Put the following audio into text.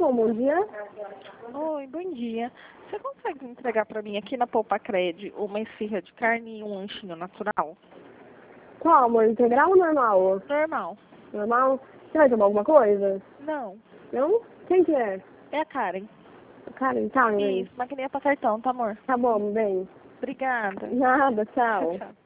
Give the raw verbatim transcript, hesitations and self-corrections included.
Com bom dia. Oi, bom dia. Você consegue entregar para mim aqui na Poupa Cred uma esfirra de carne e um lanchinho natural? Qual, amor? Integral ou normal? Normal. Normal? Você vai tomar alguma coisa? Não. Não? Quem que é? É a Karen. Karen, tá, bem. Isso, maquininha para cartão, tá, amor? Tá bom, bem. Obrigada. Nada, tchau. Tchau.